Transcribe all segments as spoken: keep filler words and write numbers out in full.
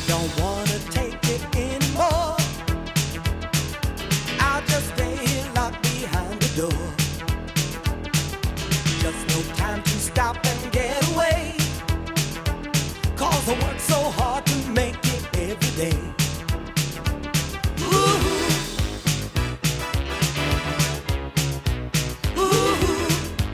Don't wanna take it anymore. I'll just stay here locked behind the door. Just no time to stop and get away. Cause I work so hard to make it every day. Ooh. Ooh.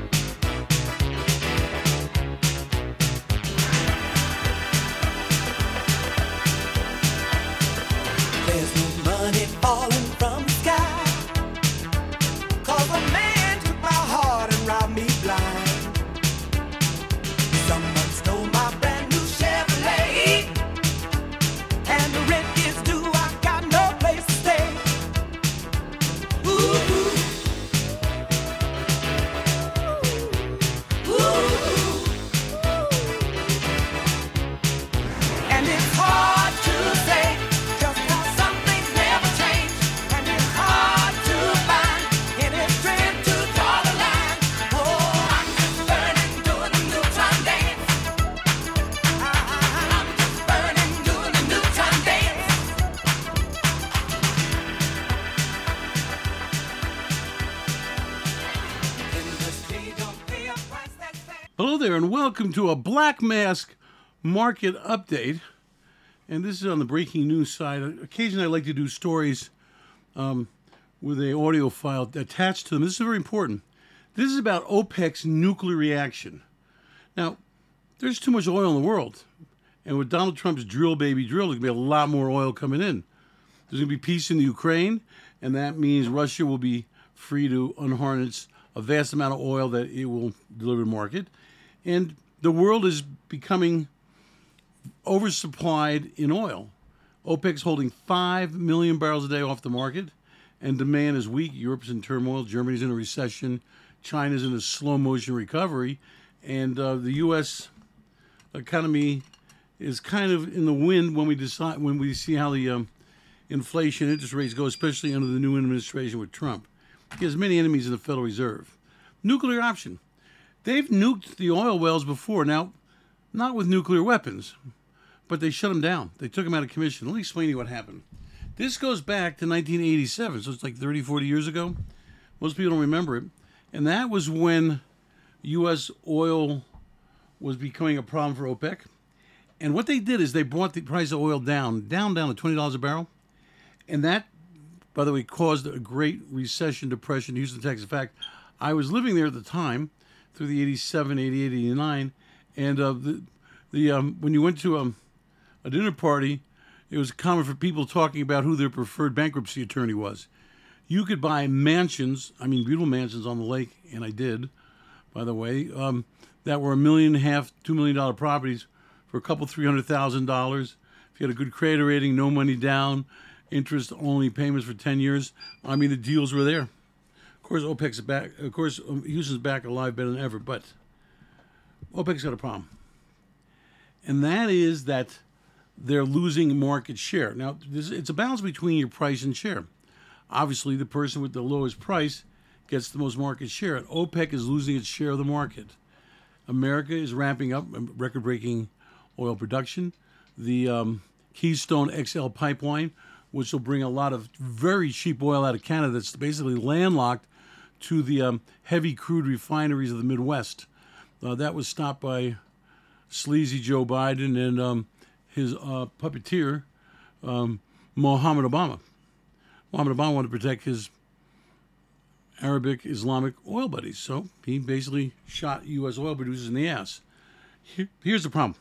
There's no money falling from the sky. Cause a man took my heart and robbed me blind. Someone stole my brand new Chevrolet. And the rent is due, I got no place to stay. Ooh. Ooh. And it's hard to say just how some things never change. And it's hard to find any strength to draw the line. Oh, I'm just burning, doing the neutron dance. I'm just burning, doing the neutron dance. Industry don't pay a price that's fair. Hello there, and welcome to a Black Mask market update. And this is on the breaking news side. Occasionally, I like to do stories um, with a audio file attached to them. This is very important. This is about OPEC's nuclear reaction. Now, there's too much oil in the world, and with Donald Trump's drill baby drill, there's going to be a lot more oil coming in. There's going to be peace in the Ukraine, and that means Russia will be free to unharness a vast amount of oil that it will deliver to market. And the world is becoming oversupplied in oil. OPEC's holding five million barrels a day off the market, and demand is weak. Europe's in turmoil. Germany's in a recession. China's in a slow motion recovery. And uh, the U S economy is kind of in the wind when we decide when we see how the um, inflation interest rates go, especially under the new administration with Trump. He has many enemies in the Federal Reserve. Nuclear option. They've nuked the oil wells before. Now, not with nuclear weapons, but they shut them down. They took them out of commission. Let me explain to you what happened. This goes back to nineteen eighty-seven, so it's like thirty, forty years ago. Most people don't remember it. And that was when U S oil was becoming a problem for OPEC. And what they did is they brought the price of oil down, down, down to twenty dollars a barrel. And that, by the way, caused a great recession, depression in Houston, Texas. In fact, I was living there at the time through the eighty-seven, eighty-eight, eighty-nine. And uh, the the um, when you went to um, a dinner party, it was common for people talking about who their preferred bankruptcy attorney was. You could buy mansions, I mean beautiful mansions on the lake, and I did, by the way, um, that were a million and a half, two million dollar properties for a couple, three hundred thousand dollars. If you had a good credit rating, no money down, interest only payments for ten years. I mean, the deals were there. Of course, OPEC's back. Of course, Houston's back alive better than ever, but OPEC's got a problem. And that is that they're losing market share. Now, this, it's a balance between your price and share. Obviously, the person with the lowest price gets the most market share. And OPEC is losing its share of the market. America is ramping up record-breaking oil production. The um, Keystone X L pipeline, which will bring a lot of very cheap oil out of Canada that's basically landlocked to the um, heavy crude refineries of the Midwest. Uh, that was stopped by sleazy Joe Biden and um, his uh, puppeteer, um, Mohammed Obama. Mohammed Obama wanted to protect his Arabic Islamic oil buddies, so he basically shot U S oil producers in the ass. Here, here's the problem.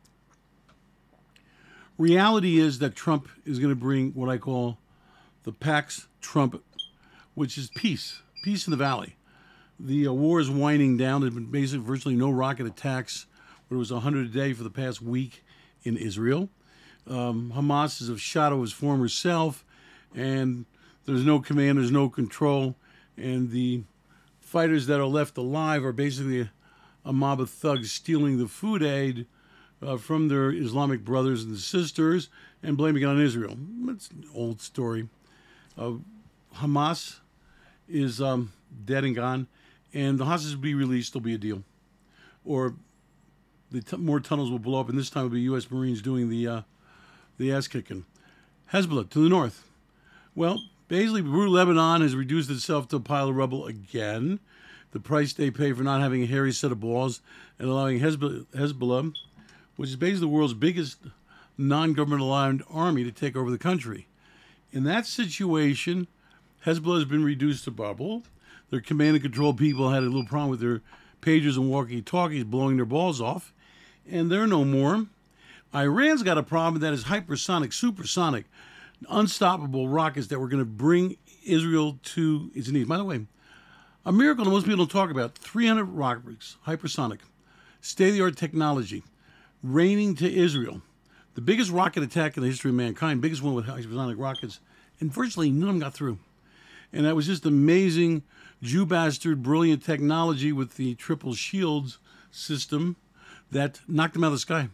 Reality is that Trump is going to bring what I call the Pax Trump, which is peace, peace in the valley. The uh, war is winding down. There's been basically virtually no rocket attacks, but it was one hundred a day for the past week in Israel. Um, Hamas is a shadow of his former self, and there's no command, there's no control, and the fighters that are left alive are basically a, a mob of thugs stealing the food aid uh, from their Islamic brothers and sisters and blaming it on Israel. That's an old story. Uh, Hamas is um, dead and gone, and the hostages will be released. There'll be a deal. Or the t- more tunnels will blow up, and this time it'll be U S Marines doing the uh, the ass kicking. Hezbollah to the north. Well, basically, Beirut, Lebanon has reduced itself to a pile of rubble again. The price they pay for not having a hairy set of balls and allowing Hezbollah, Hezbollah which is basically the world's biggest non-government aligned army, to take over the country. In that situation, Hezbollah has been reduced to bubble. Their command and control people had a little problem with their pagers and walkie-talkies blowing their balls off, and they're no more. Iran's got a problem that is hypersonic, supersonic, unstoppable rockets that were going to bring Israel to its knees. By the way, a miracle that most people don't talk about, three hundred rockets, hypersonic, state-of-the-art technology, raining to Israel. The biggest rocket attack in the history of mankind, biggest one with hypersonic rockets, and virtually none of them got through. And that was just amazing, Jew bastard, brilliant technology with the triple shields system that knocked them out of the sky.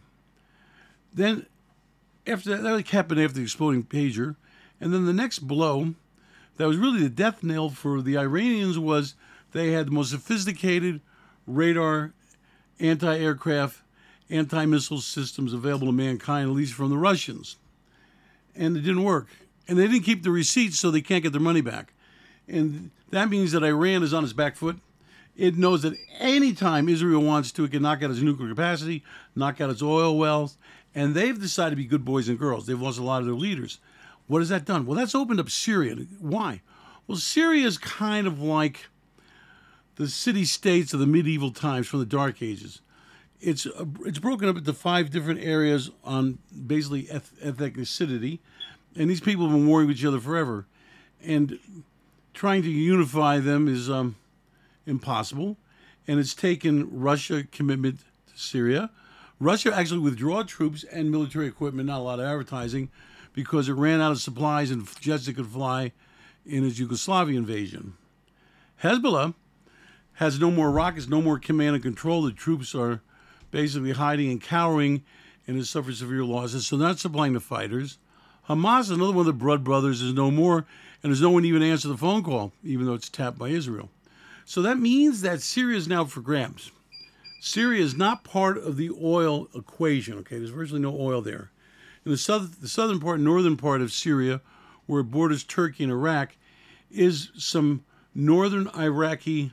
Then, after that, that happened after the exploding pager. And then the next blow, that was really the death knell for the Iranians, was they had the most sophisticated radar, anti-aircraft, anti-missile systems available to mankind, at least from the Russians. And it didn't work. And they didn't keep the receipts, so they can't get their money back. And that means that Iran is on its back foot. It knows that any time Israel wants to, it can knock out its nuclear capacity, knock out its oil wells, and they've decided to be good boys and girls. They've lost a lot of their leaders. What has that done? Well, that's opened up Syria. Why? Well, Syria is kind of like the city-states of the medieval times from the Dark Ages. It's uh, it's broken up into five different areas on basically eth- ethnicity, and these people have been warring with each other forever. And trying to unify them is um, impossible, and it's taken Russia commitment to Syria. Russia actually withdrew troops and military equipment, not a lot of advertising, because it ran out of supplies and jets that could fly in its Yugoslavia invasion. Hezbollah has no more rockets, no more command and control. The troops are basically hiding and cowering and has suffered severe losses, so not supplying the fighters. Hamas, another one of the blood brothers, is no more, and there's no one even to answer the phone call, even though it's tapped by Israel. So that means that Syria is now for grabs. Syria is not part of the oil equation, okay? There's virtually no oil there. In the, south, the southern part, northern part of Syria, where it borders Turkey and Iraq, is some northern Iraqi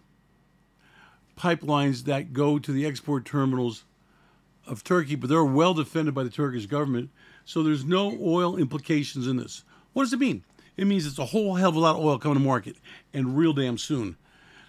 pipelines that go to the export terminals of Turkey, but they're well defended by the Turkish government, so there's no oil implications in this. What does it mean? It means it's a whole hell of a lot of oil coming to market, and real damn soon.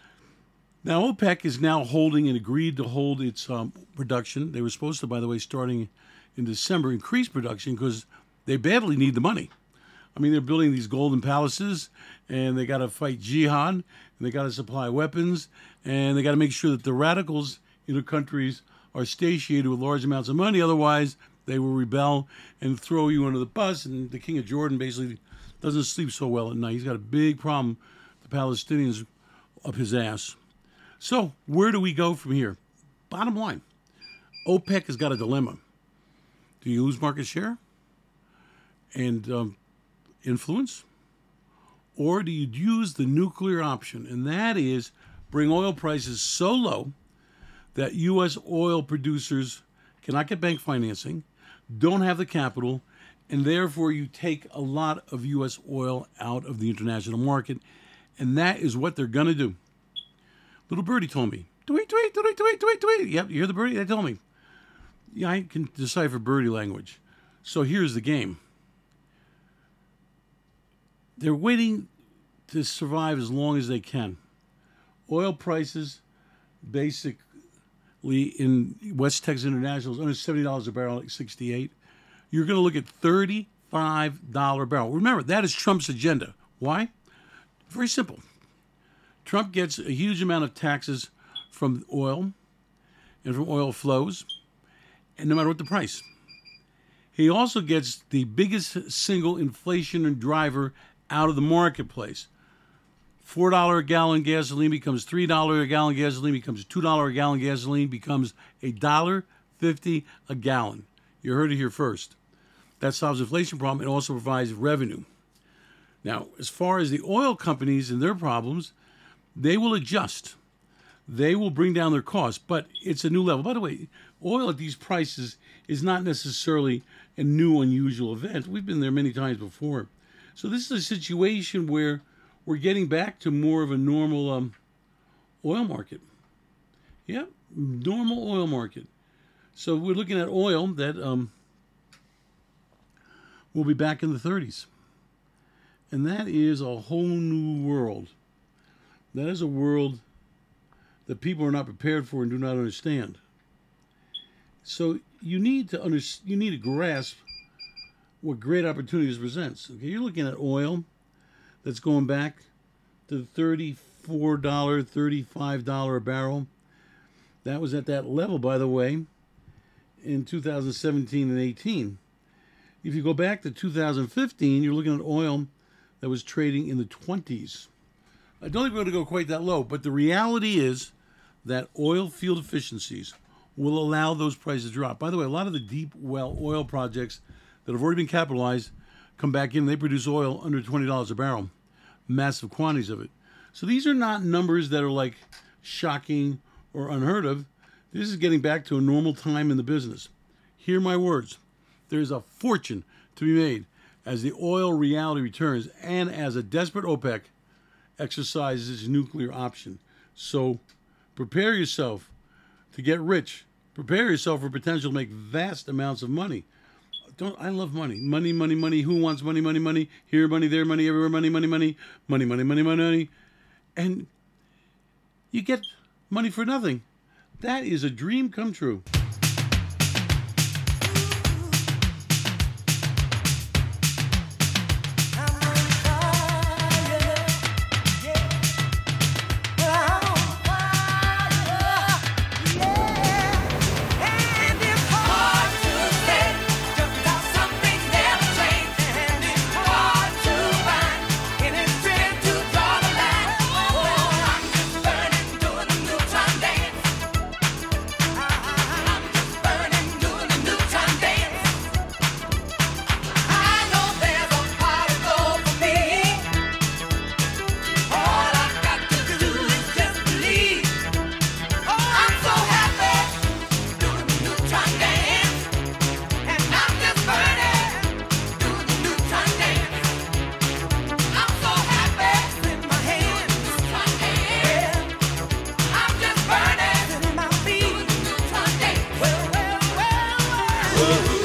Now, OPEC is now holding and agreed to hold its um, production. They were supposed to, by the way, starting in December, increase production because they badly need the money. I mean, they're building these golden palaces, and they got to fight jihad, and they got to supply weapons, and they got to make sure that the radicals in the countries are satiated with large amounts of money. Otherwise, they will rebel and throw you under the bus. And the king of Jordan basically doesn't sleep so well at night. He's got a big problem with the Palestinians up his ass. So where do we go from here? Bottom line, OPEC has got a dilemma. Do you lose market share and um, influence? Or do you use the nuclear option? And that is bring oil prices so low that U S oil producers cannot get bank financing, don't have the capital, and therefore you take a lot of U S oil out of the international market. And that is what they're going to do. Little birdie told me, tweet, tweet, tweet, tweet, tweet, tweet. Yep, you hear the birdie? They told me. Yeah, I can decipher birdie language. So here's the game. They're waiting to survive as long as they can. Oil prices, basically in West Texas International, is under seventy dollars a barrel, like sixty-eight. You're going to look at thirty-five dollars a barrel. Remember, that is Trump's agenda. Why? Very simple. Trump gets a huge amount of taxes from oil and from oil flows, and no matter what the price. He also gets the biggest single inflation driver out of the marketplace. four dollars a gallon gasoline becomes three dollars a gallon gasoline, becomes two dollars a gallon gasoline, becomes one dollar fifty a gallon. You heard it here first. That solves the inflation problem. It also provides revenue. Now, as far as the oil companies and their problems, they will adjust. They will bring down their costs, but it's a new level. By the way, oil at these prices is not necessarily a new, unusual event. We've been there many times before. So this is a situation where we're getting back to more of a normal um, oil market. Yep, normal oil market. So we're looking at oil that um, will be back in the thirties. And that is a whole new world. That is a world that people are not prepared for and do not understand. So you need to under, you need to grasp what great opportunities presents. Okay, you're looking at oil that's going back to thirty-four dollars, thirty-five dollars a barrel. That was at that level, by the way, in two thousand seventeen and eighteen. If you go back to two thousand fifteen, you're looking at oil that was trading in the twenties. I don't think we're going to go quite that low, but the reality is that oil field efficiencies will allow those prices to drop. By the way, a lot of the deep well oil projects that have already been capitalized come back in and they produce oil under twenty dollars a barrel, massive quantities of it. So these are not numbers that are like shocking or unheard of. This is getting back to a normal time in the business. Hear my words. There's a fortune to be made as the oil reality returns and as a desperate OPEC exercises its nuclear option. So prepare yourself to get rich. Prepare yourself for potential to make vast amounts of money. Don't I love money? Money, money, money. Who wants money, money, money? Here, money, there, money, everywhere, money, money, money, money, money, money, money, money. And you get money for nothing. That is a dream come true. Ooh.